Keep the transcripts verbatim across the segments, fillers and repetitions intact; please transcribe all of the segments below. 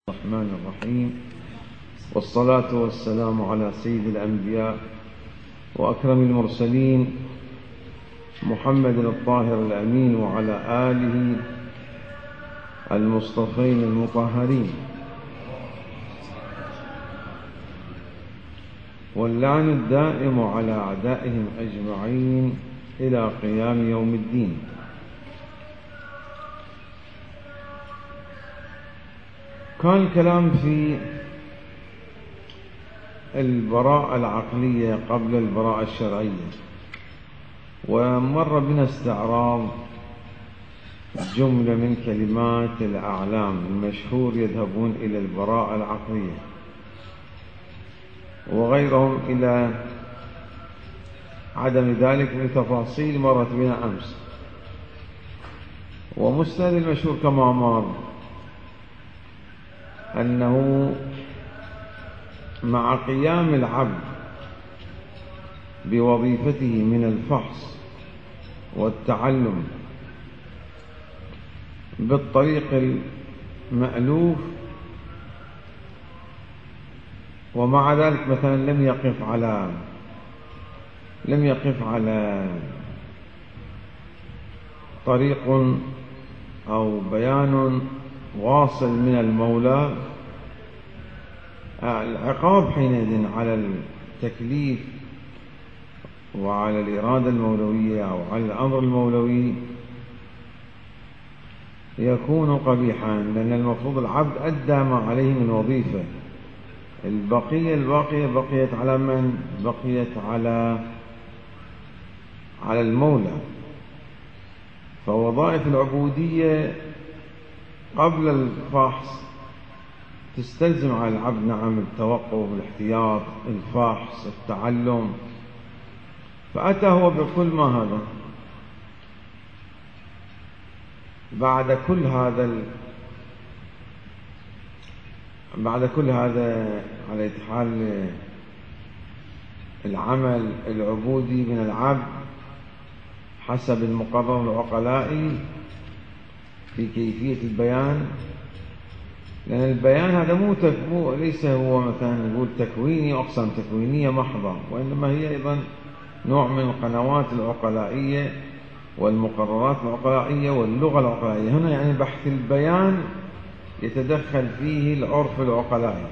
الرحمن الرحيم، والصلاة والسلام على سيد الأنبياء وأكرم المرسلين محمد الطاهر الأمين وعلى آله المصطفين المطهرين، واللعن الدائم على أعدائهم أجمعين إلى قيام يوم الدين. كان الكلام في البراءة العقلية قبل البراءة الشرعية، ومر بنا استعراض جملة من كلمات الأعلام المشهور يذهبون إلى البراءة العقلية، وغيرهم إلى عدم ذلك بتفاصيل مرت بنا أمس. ومستند المشهور كما مر أنه مع قيام العبد بوظيفته من الفحص والتعلم بالطريق المألوف، ومع ذلك مثلا لم يقف على لم يقف على طريق أو بيان واصل من المولى، العقاب حينئذ على التكليف وعلى الإرادة المولوية أو على الأمر المولوي يكون قبيحا، لأن المفروض العبد أدى ما عليه من وظيفة. البقية الباقية بقيت على من؟ بقيت على على المولى. فوظائف العبودية قبل الفحص تستلزم على العبد نعم التوقف، الاحتياط، الفحص، التعلم. فأتى هو بكل ما هذا. بعد كل هذا ال... بعد كل هذا على حال العمل العبودي من العبد حسب المقرر العقلائي في كيفية البيان، لأن البيان هذا مو تكمو ليس هو مثلا نقول تكويني أقسام تكوينية محضة، وإنما هي أيضا نوع من القنوات العقلائية والمقررات العقلائية واللغة العقلائية. هنا يعني بحث البيان يتدخل فيه العرف العقلائي،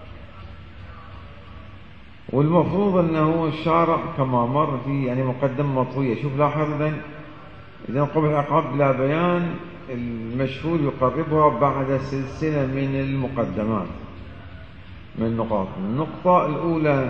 والمفروض أنه الشارع كما مر في يعني مقدمة مطوية. شوف لاحظ إذن إذن قبل العقاب بلا بيان المشهور يقربها بعد سلسلة من المقدمات من النقاط. النقطة الأولى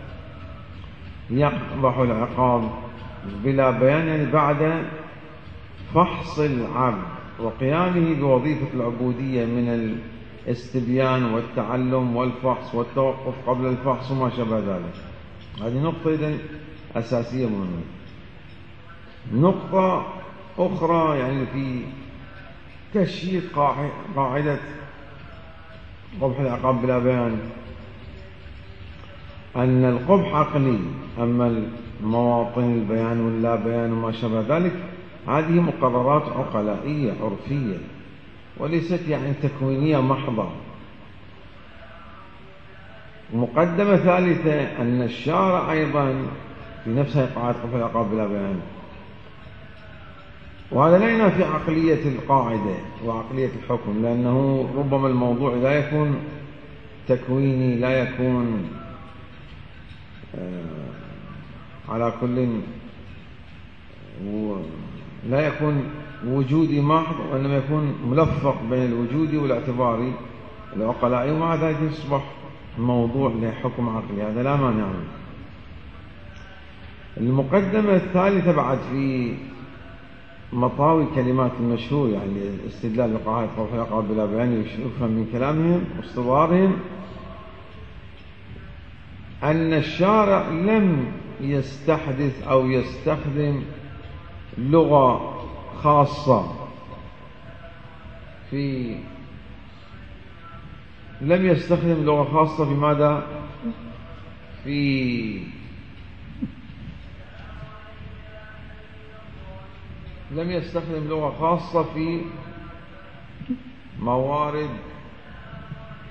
يقبح العقاب بلا بيان، يعني بعد فحص العبد وقيامه بوظيفة العبودية من الاستبيان والتعلم والفحص والتوقف قبل الفحص وما شابه ذلك. هذه نقطة إذن أساسية مهمة. نقطة أخرى يعني في تشييد قاعدة قبح العقاب بلا بيان أن القبح عقلي، أما المواطن البيان واللا بيان وما شابه ذلك هذه مقررات عقلائية عرفية وليست يعني تكوينية محضة. مقدمة ثالثة أن الشارع أيضا في نفسها قاعدة قبح العقاب بلا بيان، وهذا لا ينافي عقلية القاعدة وعقلية الحكم، لأنه ربما الموضوع لا يكون تكويني، لا يكون على كل لا يكون وجودي محض، وإنما يكون ملفق بين الوجودي والاعتباري العقلائي، ومع ذلك يصبح موضوع لحكم عقلي. هذا لا مانع منه. المقدمة الثالثة بعد في مطاوي كلمات المشهور يعني الاستدلال بقاعدة قبح العقاب بلا بيان يفهم من كلامهم واستظهارهم أن الشارع لم يستحدث أو يستخدم لغة خاصة في لم يستخدم لغة خاصة في ماذا؟ في لم يستخدم لغة خاصة في موارد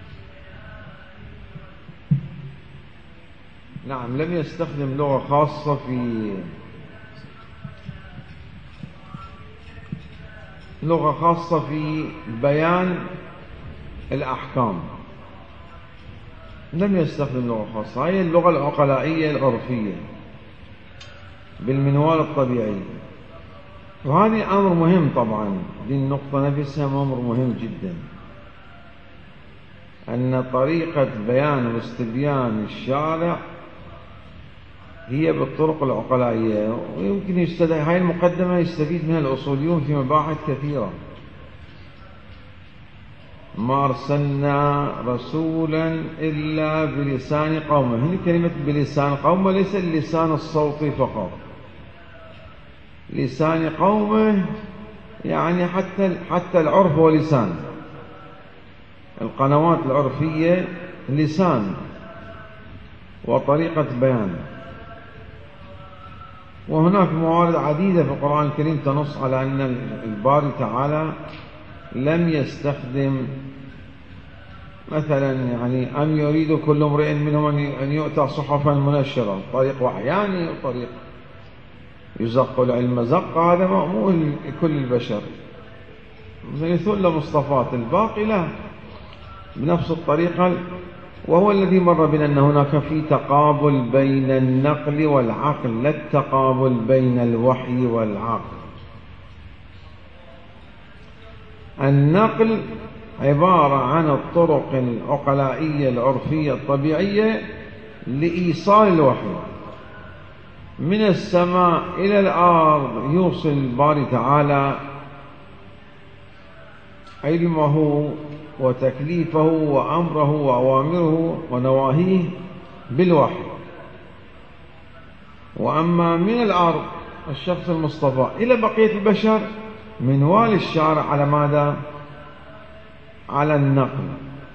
نعم، لم يستخدم لغة خاصة في لغة خاصة في بيان الأحكام، لم يستخدم لغة خاصة. هي اللغة العقلائية العرفية بالمنوال الطبيعي. وهذه أمر مهم طبعا، دي النقطة نفسها أمر مهم جدا، أن طريقة بيان واستبيان الشارع هي بالطرق العقلائية. ويمكن يستدعي هاي المقدمة يستفيد منها الأصوليون في مباحث كثيرة. ما أرسلنا رسولا إلا بلسان قومه. هنا كلمة بلسان قومه ليس اللسان الصوتي فقط، لسان قومه يعني حتى حتى العرف هو لسان، القنوات العرفية لسان وطريقة بيان. وهناك موارد عديدة في القرآن الكريم تنص على أن الباري تعالى لم يستخدم مثلا يعني أم يريد كل امرئ منهم أن يؤتى صحفا منشرة، طريق وحياني وطريق يزق العلم زق، هذا مأمول لكل البشر زي ثلة مصطفات، الباقي لا بنفس الطريقة. وهو الذي مر بنا أن هناك في تقابل بين النقل والعقل، لا التقابل بين الوحي والعقل. النقل عبارة عن الطرق العقلائية العرفية الطبيعية لإيصال الوحي من السماء إلى الأرض، يوصل الباري تعالى علمه وتكليفه وأمره وأوامره ونواهيه بالوحي. وأما من الأرض الشخص المصطفى إلى بقية البشر منوال الشارع على ماذا؟ على النقل.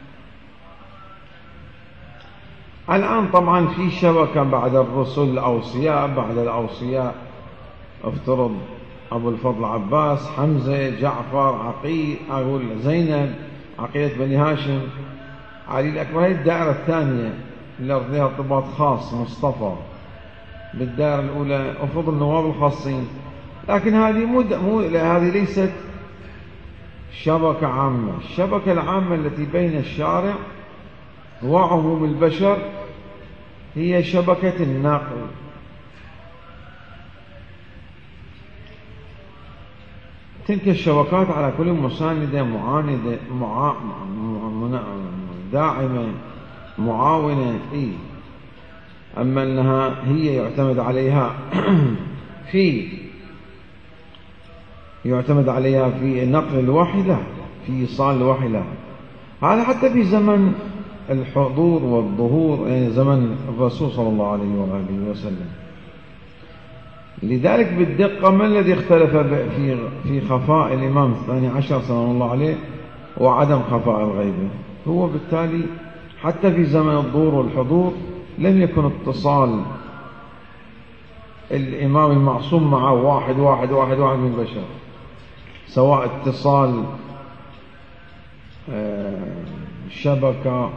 الآن طبعا في شبكة بعد الرسل الأوصياء، بعد الأوصياء افترض أبو الفضل عباس، حمزة، جعفر، عقيل، أقول زينب، عقيلة بني هاشم، علي الأكبر. هذه الدائرة الثانية اللي لها ارتباط خاص مصطفى بالدائرة الأولى أفرض النواب الخاصين. لكن هذه مو مو هذه ليست شبكة عامة. الشبكة العامة التي بين الشارع وعموم البشر هي شبكة النقل. تلك الشبكات على كل مساندة، معاندة، معا... داعمة، معاونة. إيه؟ أما أنها هي يعتمد عليها في يعتمد عليها في نقل الوحي لا، في إيصال الوحي لا. هذا حتى في زمن الحضور والظهور، يعني زمن الرسول صلى الله عليه وآله وسلم. لذلك بالدقة ما الذي اختلف في في خفاء الإمام الثاني عشر سلام الله عليه وعدم خفاء الغيبة؟ هو بالتالي حتى في زمن الظهور والحضور لم يكن اتصال الإمام المعصوم مع واحد واحد واحد واحد من البشر، سواء اتصال شبكة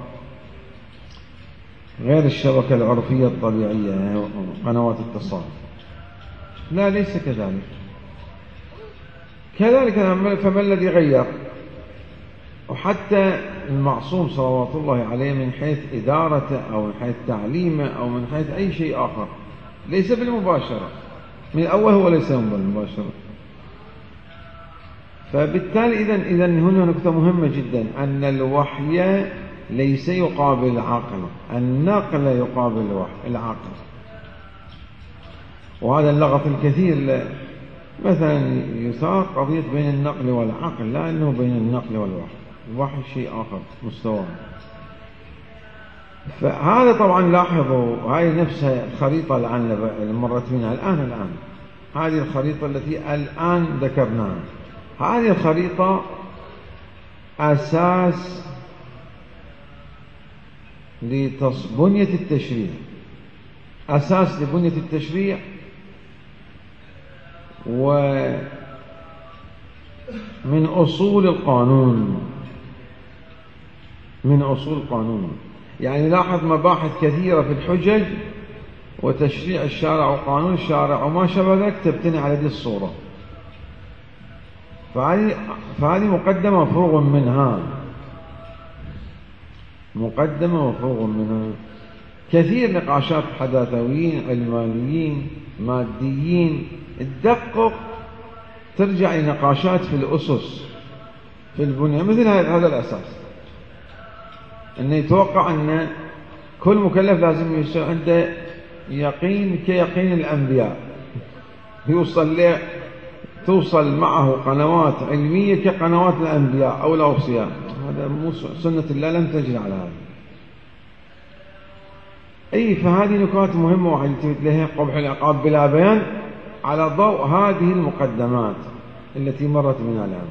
غير الشبكة العرفية الطبيعية، قنوات اتصال. لا، ليس كذلك. كذلك فما الذي غير؟ وحتى المعصوم صلوات الله عليه من حيث إدارته أو من حيث تعليمه أو من حيث أي شيء آخر ليس بالمباشرة، من الأول هو ليس بالمباشرة. فبالتالي إذن إذن هنا نقطة مهمة جدا، أن الوحي ليس يقابل العقل، النقل يقابل العقل. وهذا اللغط الكثير مثلا يثار قضية بين النقل والعقل، لا أنه بين النقل والوحي، الوحي شيء آخر مستوى. فهذا طبعا لاحظوا هاي نفسها الخريطة الآن مرت منها الآن الآن هذه الخريطة التي الآن ذكرناها، هذه الخريطة أساس لبنية التشريع، أساس لبنية التشريع ومن أصول القانون، من أصول القانون. يعني لاحظ مباحث كثيرة في الحجج وتشريع الشارع وقانون الشارع وما شابه ذلك تبتني على هذه الصورة. فهذه فهذه مقدمة مفروغ منها، مقدمة مفروغ منها. كثير نقاشات حداثويين علمانيين ماديين تدقق ترجع لنقاشات في الأسس في البنية، مثل هذا الأساس، أنه يتوقع أن كل مكلف لازم يصير عنده يقين كيقين الأنبياء، يوصل له توصل معه قنوات علمية كقنوات الأنبياء أو الأوصياء. هذا مو سنة الله، لم تجري على هذا. أي فهذه نكات مهمة وعلمت لها قبح العقاب بلا بيان على ضوء هذه المقدمات التي مرت بنا الآن،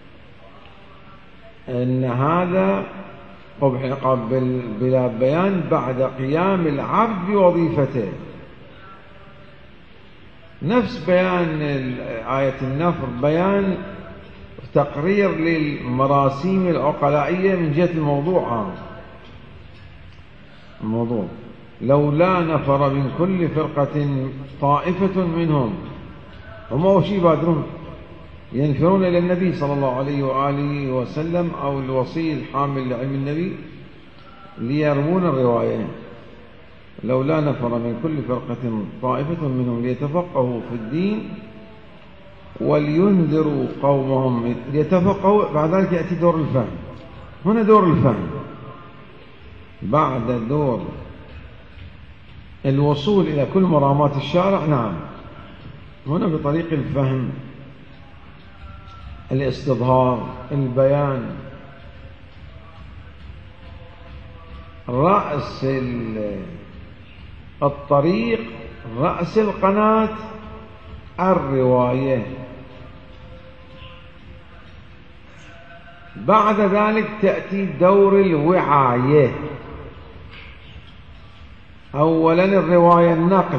أن هذا قبح العقاب بلا بيان بعد قيام العبد بوظيفته. نفس بيان آية النفر بيان تقرير للمراسيم العقلائية من جهة الموضوع. الموضوع لولا نفر من كل فرقة طائفة منهم، هم أول شيء يبادرون ينفرون إلى النبي صلى الله عليه وآله وسلم أو الوصي الحامل لعلم النبي ليرمون الرواية. لولا نفر من كل فرقة طائفة منهم ليتفقهوا في الدين ولينذروا قومهم. ليتفقهوا، بعد ذلك يأتي دور الفهم. هنا دور الفهم بعد دور الوصول إلى كل مرامات الشارع. نعم، هنا بطريق الفهم، الاستظهار، البيان. رأس الطريق، رأس القناة الرواية. بعد ذلك تأتي دور الوعاية. أولا الرواية النقل،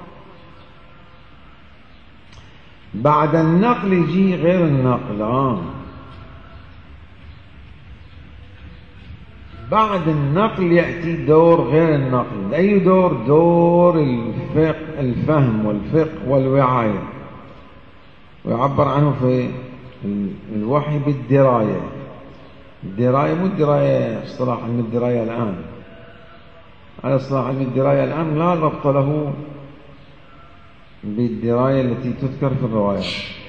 بعد النقل يجي غير النقل. آه. بعد النقل يأتي دور غير النقل. أي دور؟ دور الفقه، الفهم والفقه والوعاية، ويعبر عنه في الوحي بالدراية. الدراية مو الدراية اصطلاح علم الدراية الآن، هذا اصطلاح علم الدراية الآن لا ربط له بالدراية التي تذكر في الروايات.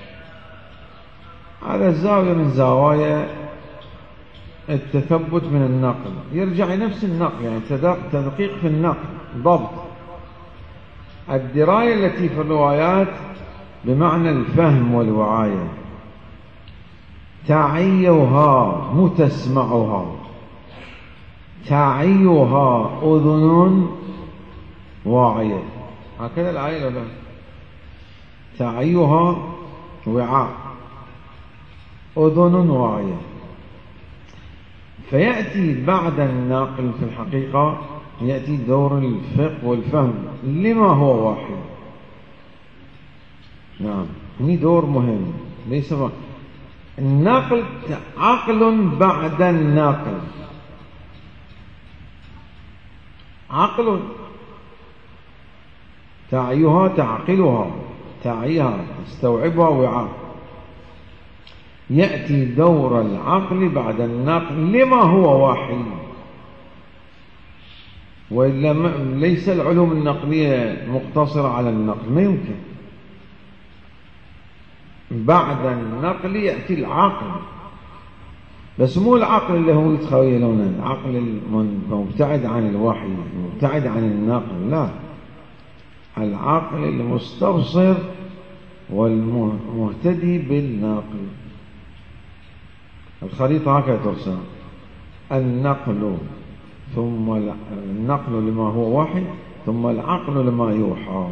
هذا زاوية من زوايا التثبت من النقل، يرجع لنفس النقل، يعني تدقيق في النقل، ضبط. الدراية التي في الروايات بمعنى الفهم والوعاية. تعيها مو تسمعها، تعيها أذن واعية، هكذا الآية ولا؟ تعيها وعاء، أذن واعية. فيأتي بعد الناقل في الحقيقة يأتي دور الفقه والفهم لما هو واحد. نعم، هني دور مهم. ليس ما النقل عقل بعد الناقل، عقل تعيها تعقلها، تعيها تستوعبها وعاء. يأتي دور العقل بعد النقل لما هو واحد، وإلا ليس العلوم النقلية مقتصرة على النقل، ما يمكن. بعد النقل يأتي العقل، بس مو العقل اللي هو يتخيلونه، العقل المبتعد عن الوحي، المبتعد عن النقل، لا، العقل المستبصر والمهتدي بالنقل. الخريطة هكذا ترسم: النقل، ثم النقل لما هو وحي، ثم العقل لما يوحى.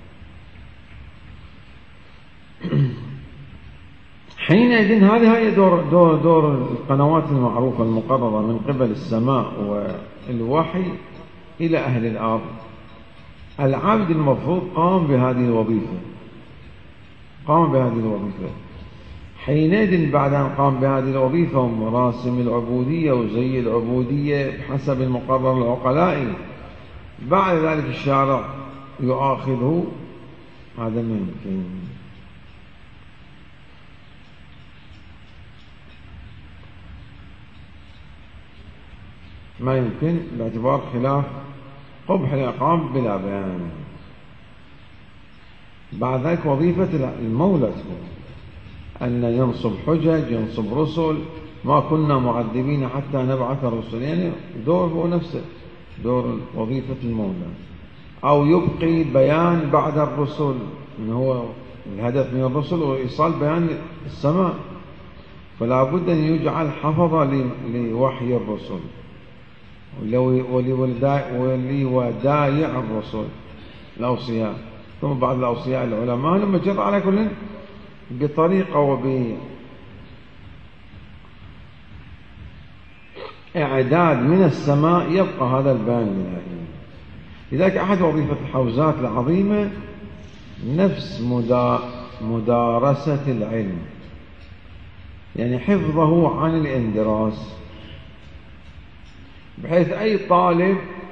حينئذ هذه هي دور, دور, دور القنوات المعروفة المقررة من قبل السماء والوحي إلى أهل الأرض. العبد المفروض قام بهذه الوظيفة، قام بهذه الوظيفة. حينئذ بعد أن قام بهذه الوظيفة ومراسم العبودية وزي العبودية بحسب المقرر العقلائي، بعد ذلك الشارع يؤاخذه، هذا ما يمكن. ما يمكن باعتبار خلاف قبح العقاب بلا بيان. بعد ذلك وظيفة المولى أن ينصب حجج، ينصب رسل. ما كنا معذبين حتى نبعث رسلا، يعني دور هو نفسه دور وظيفة المولى. أو يبقي بيان بعد الرسل، إن هو الهدف من الرسل وإيصال بيان السماء، فلا بد أن يجعل حفظة لوحي الرسل ولودايع الرسل الأوصياء. ثم بعد الأوصياء العلماء لما جرى على كل بطريقة وبإعداد من السماء يبقى هذا البيان الإلهي. لذلك أحد وظيفة الحوزات العظيمة نفس مدارسة العلم، يعني حفظه عن الاندراس، بحيث أي طالب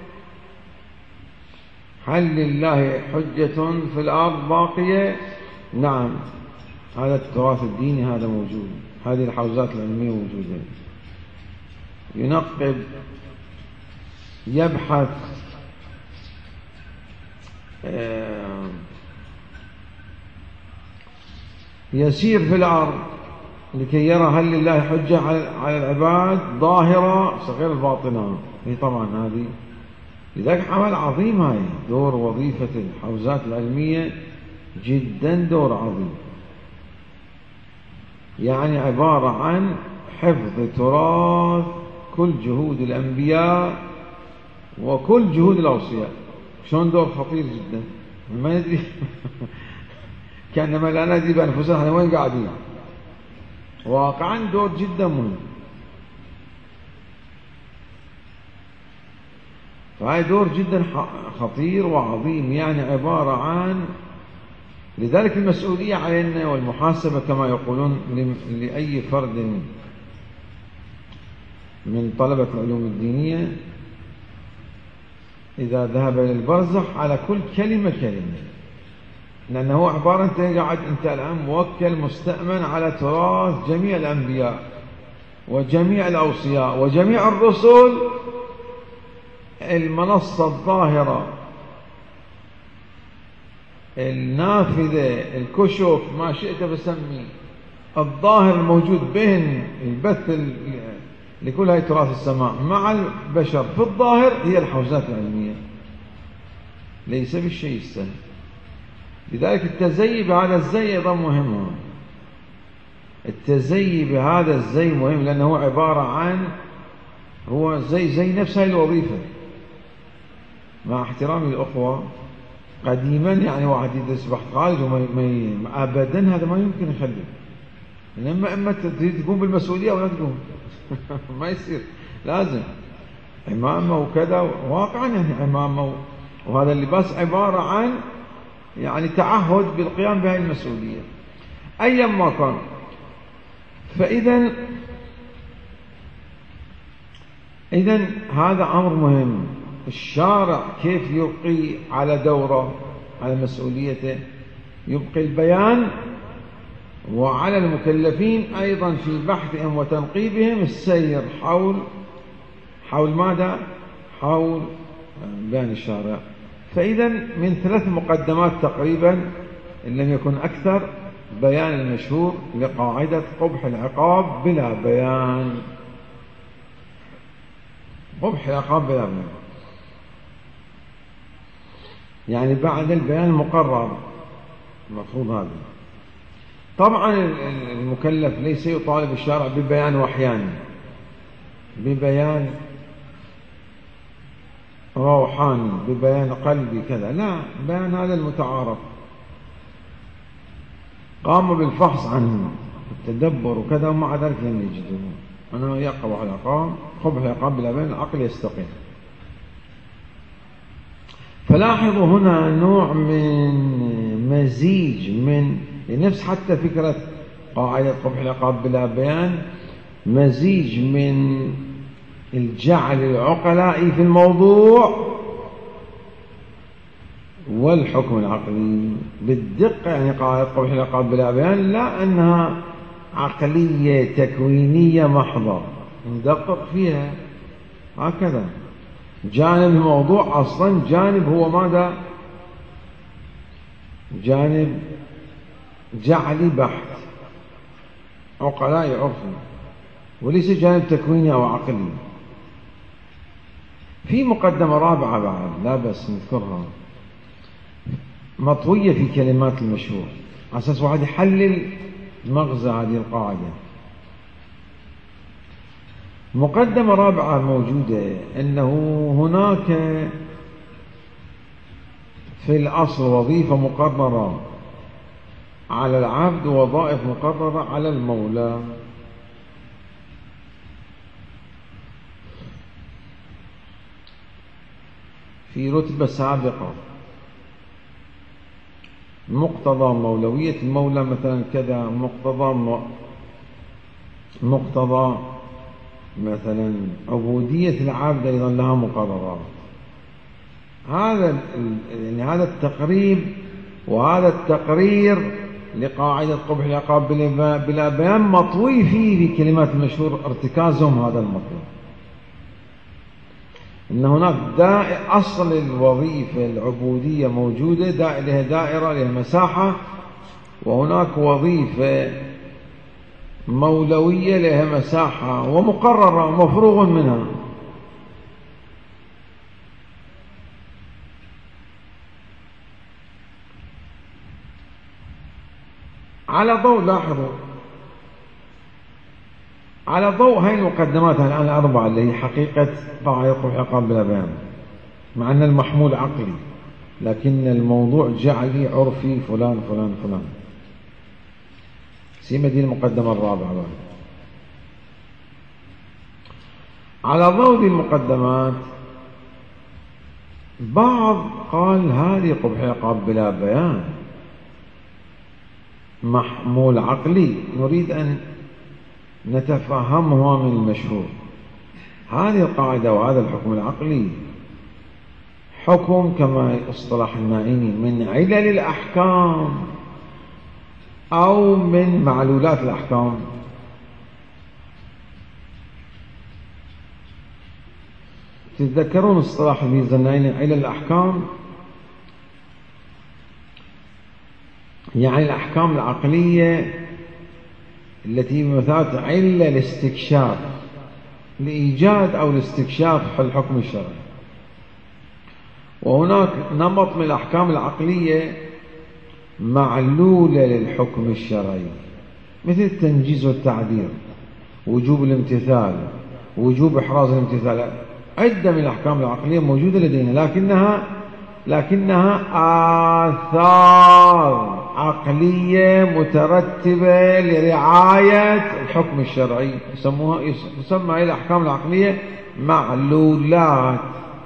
هل لله حجة في الأرض باقية؟ نعم، هذا التراث الديني هذا موجود، هذه الحوزات العلمية موجودة. ينقب، يبحث، يسير في الأرض لكي يرى هل لله حجة على العباد ظاهرة صغير الباطنة. هي طبعا هذه لذلك عمل عظيم. هاي دور وظيفة الحوزات العلمية جدا دور عظيم، يعني عبارة عن حفظ تراث كل جهود الأنبياء وكل جهود الأوصياء. شلون دور خطير جدا، ما ندري كأنما لا ندري بأنفسنا احنا وين قاعدين. واقعا دور جدا مهم. فهي دور جدا خطير وعظيم، يعني عبارة عن، لذلك المسؤولية علينا والمحاسبة كما يقولون لأي فرد من طلبة العلوم الدينية إذا ذهب إلى البرزخ على كل كلمة كلمة، لأنه عبارة أنت قاعد أنت الآن موكل مستأمن على تراث جميع الأنبياء وجميع الأوصياء وجميع الرسل. المنصة الظاهرة النافذة الكشف ما شئت بسمي الظاهر الموجود بين البث لكل هاي تراث السماء مع البشر في الظاهر هي الحوزات العلمية، ليس بالشيء السهل. لذلك التزيي بهذا الزي أيضا مهم. التزيي بهذا الزي مهم، لأنه عبارة عن هو زي زي نفس هاي الوظيفة. مع احترامي للأخوة قديما يعني واحد يدرس بحث خارج وما أبدا هذا ما يمكن يخلي، لما إما تريد تقوم بالمسؤولية ولا تقوم ما يصير، لازم عمامة وكذا واقعا يعني عمامة، وهذا اللباس عبارة عن يعني تعهد بالقيام بهذه المسؤولية أيا ما كان. فإذا إذا هذا أمر مهم. الشارع كيف يبقي على دوره على مسؤوليته؟ يبقي البيان، وعلى المكلفين أيضا في بحثهم وتنقيبهم السير حول حول ماذا؟ حول بيان الشارع. فإذا من ثلاث مقدمات تقريبا إن لم يكن أكثر بيان المشهور لقاعدة قبح العقاب بلا بيان. قبح العقاب بلا بيان يعني بعد البيان المقرر المفروض هذا. طبعا المكلف ليس يطالب الشارع ببيان وحيان، ببيان روحاني، ببيان قلبي كذا، لا، بيان هذا المتعارف. قاموا بالفحص عنه التدبر وكذا ومع ذلك لم يجدوه. أنا يقبح العقاب قبح العقاب بلا بيان العقل يستقيم. فلاحظوا هنا نوع من مزيج من نفس حتى فكرة قاعدة قبح العقاب بلا بيان، مزيج من الجعل العقلاء في الموضوع والحكم العقلي بالدقة، يعني قاعدة قبح العقاب بلا بيان لا أنها عقلية تكوينية محضة ندقق فيها هكذا. جانب الموضوع أصلا جانب هو ماذا؟ جانب جعلي بحت عقلاء عرفي، وليس جانب تكويني أو عقلي. في مقدمة رابعة بعد لا بس نذكرها، مطوية في كلمات المشهور على أساس واحد يحلل مغزى هذه القاعدة. مقدمة رابعة موجودة أنه هناك في الأصل وظيفة مقررة على العبد ووظائف مقررة على المولى. في رتبة سابقة مقتضى مولوية المولى مثلا كذا، مقتضى مقتضى مثلا عبودية العبد أيضا لها مقررات. هذا يعني هذا التقريب وهذا التقرير لقاعدة قبح العقاب بلا بيان مطوي فيه في كلمات المشهور ارتكازهم هذا المطلب، إن هناك دائرة أصل الوظيفة العبودية موجودة، لها دائرة لها مساحة، وهناك وظيفة مولوية لها مساحة ومقررة ومفروغ منها. على ضوء لاحظوا على ضوء هاي المقدمات الآن الأربعة اللي هي حقيقة قاعدة قبح العقاب بلا بيان، مع أن المحمول عقلي لكن الموضوع جعلي عرفي فلان فلان فلان. سيما دي المقدمة الرابعة بقى. على ضوء دي المقدمات بعض قال هذه قبح العقاب بلا بيان محمول عقلي، نريد أن نتفهمها من المشهور. هذه القاعدة وهذا الحكم العقلي حكم كما اصطلح النائمي من علل الأحكام أو من معلولات الأحكام. تتذكرون اصطلاح الميزانين علل الأحكام؟ يعني الأحكام العقلية التي بمثابة علة الاستكشاف لإيجاد أو لاستكشاف الحكم الشرعي. وهناك نمط من الأحكام العقلية معلولة للحكم الشرعي، مثل التنجيز والتعديل، وجوب الامتثال، وجوب إحراز الامتثال. عدة من الأحكام العقلية موجودة لدينا لكنها لكنها آثار عقلية مترتبة لرعاية الحكم الشرعي، يسموها يسمى هذه الأحكام العقلية معلولات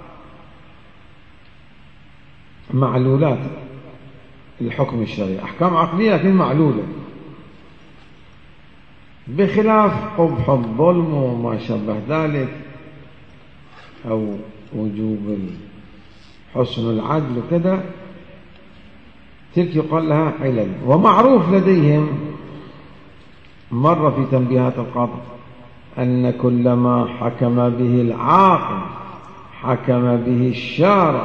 معلولات الحكم الشرعي. أحكام عقلية لكن معلولة، بخلاف قبح الظلم وما شابه ذلك أو وجوب حسن العدل وكذا، تلك يقال لها علل. ومعروف لديهم مر في تنبيهات القاضي أن كل ما حكم به العاقل حكم به الشارع.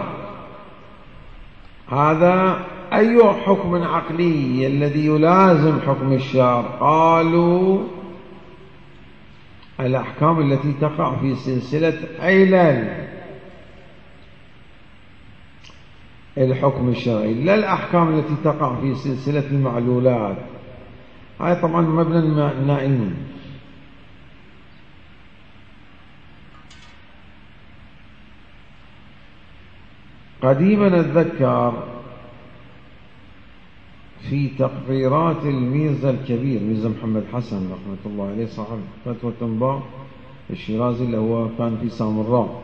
هذا أي حكم عقلي الذي يلازم حكم الشارع؟ قالوا الأحكام التي تقع في سلسلة علل الحكم الشرعي، لا الأحكام التي تقع في سلسلة المعلولات. هذا طبعا مبنى النائمين. قديما أتذكر في تقريرات الميرزا الكبير ميرزا محمد حسن رحمة الله عليه صاحب فتوى التنباء الشيرازي اللي هو كان في سامراء،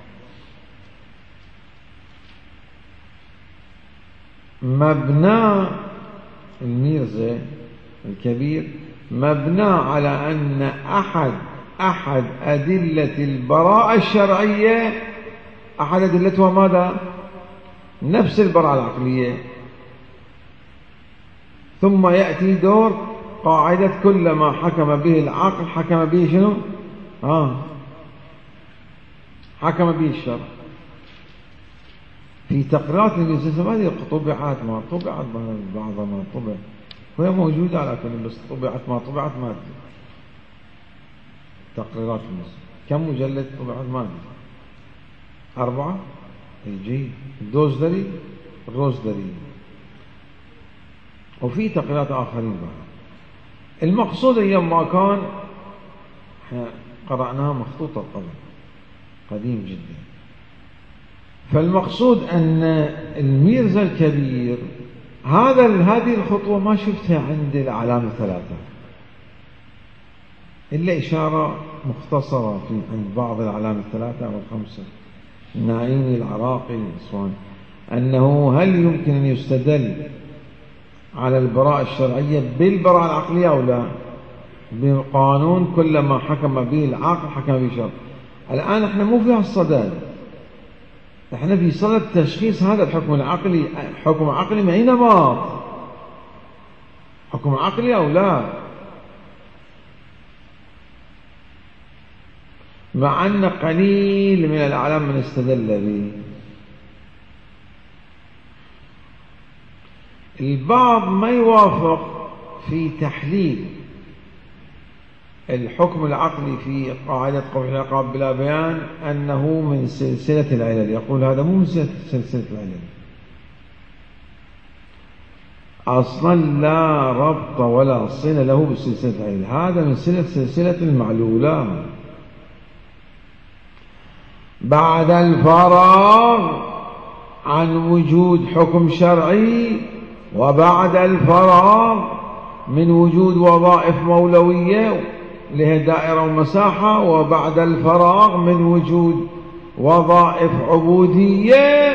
مبنى الميرزا الكبير مبنى على أن أحد أحد أدلة البراءة الشرعية أحد أدلتها ماذا؟ نفس البراءة العقلية. ثم يأتي دور قاعدة كل ما حكم به العقل حكم به شنو؟ آه حكم به الشرع. في تقريرات الجنسية هذه طبعت ما طبعت بعضها ما طبع، وهي موجودة على كل، بس طبعت ما طبعت ما أدري. تقريرات الجنسية كم مجلد طبعت ما أدري. أربعة يجي الدوزدري الروزدري، وفي تقريرات آخرين بها. المقصود أيام ما كان احنا قرأناها مخطوطة قبل قديم جدا. فالمقصود أن الميرزا الكبير هذا هذه الخطوة ما شفتها عند الأعلام الثلاثة إلا إشارة مختصرة في عند بعض الأعلام الثلاثة أو الخمسة، النائيني العراقي الأسواني، أنه هل يمكن أن يستدل على البراءة الشرعية بالبراءة العقلية أو لا؟ بقانون كل ما حكم به العقل حكم به الشرع. الآن احنا مو في هالصدد، احنا في صدد تشخيص هذا الحكم العقلي حكم عقلي من أي نمط؟ حكم عقلي أو لا؟ مع أن قليل من الأعلام من استدل به. البعض ما يوافق في تحليل الحكم العقلي في قاعدة قبح العقاب بلا بيان أنه من سلسلة العلل، يقول هذا مو من سلسلة العلل، أصلا لا ربط ولا صلة له بسلسلة العلل، هذا من سلسلة سلسلة المعلولات. بعد الفراغ عن وجود حكم شرعي، وبعد الفراغ من وجود وظائف مولوية لها دائرة ومساحة، وبعد الفراغ من وجود وظائف عبودية،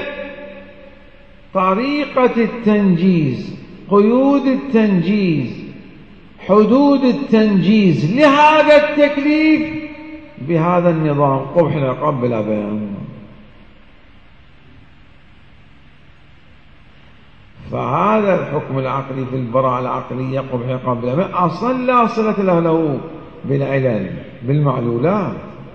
طريقة التنجيز، قيود التنجيز، حدود التنجيز لهذا التكليف بهذا النظام قبح العقاب بلا بيان. فهذا الحكم العقلي في البراءة العقلية قبح العقاب بلا بيان أصلا لا صلة له له بالعلل بالمعلولات.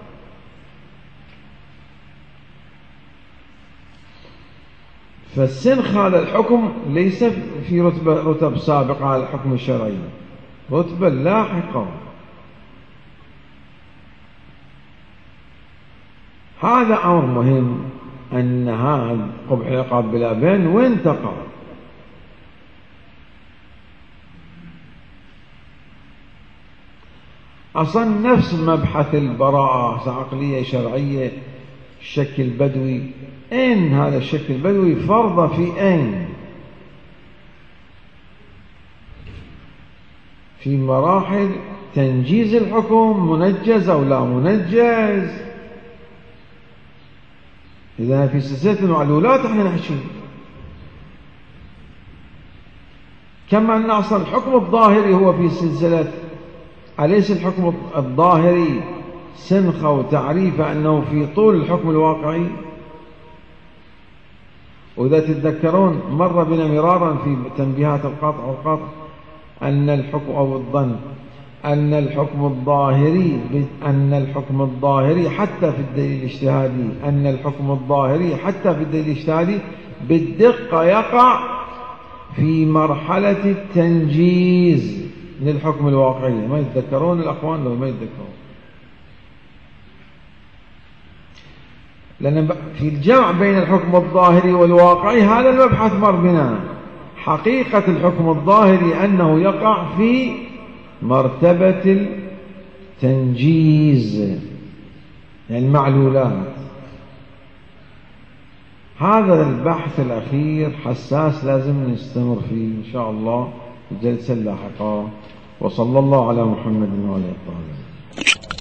فالسنخ هذا الحكم ليس في رتبة رتب سابقة على الحكم الشرعي، رتبة لاحقة. هذا أمر مهم، أن هذا قبح العقاب بلا بيان وين تقع؟ أصلا نفس مبحث البراءة عقلية شرعية الشك البدوي، أين هذا الشك البدوي فرض في أين؟ في مراحل تنجيز الحكم، منجز أو لا منجز. إذا في سلسلة المعلولات احنا نحكي، كما أن أصلا الحكم الظاهري هو في سلسلة، أليس الحكم الظاهري سنخة وتعريفه أنه في طول الحكم الواقعي؟ وإذا تتذكرون مر بنا مرارا في تنبيهات القاطع والقاطع أن الحكم أو الظن أن الحكم الظاهري أن الحكم الظاهري حتى في الدليل الاجتهادي أن الحكم الظاهري حتى في الدليل الاجتهادي بالدقة يقع في مرحلة التنجيز للحكم الواقعي. ما يتذكرون الأخوان لو ما يتذكرون، لأن في الجمع بين الحكم الظاهري والواقعي هذا المبحث مر بنا. حقيقة الحكم الظاهري أنه يقع في مرتبة التنجيز، يعني المعلولات. هذا البحث الأخير حساس، لازم نستمر فيه إن شاء الله في الجلسة اللاحقة. وصلى الله على محمد وعلى آله وصحبه.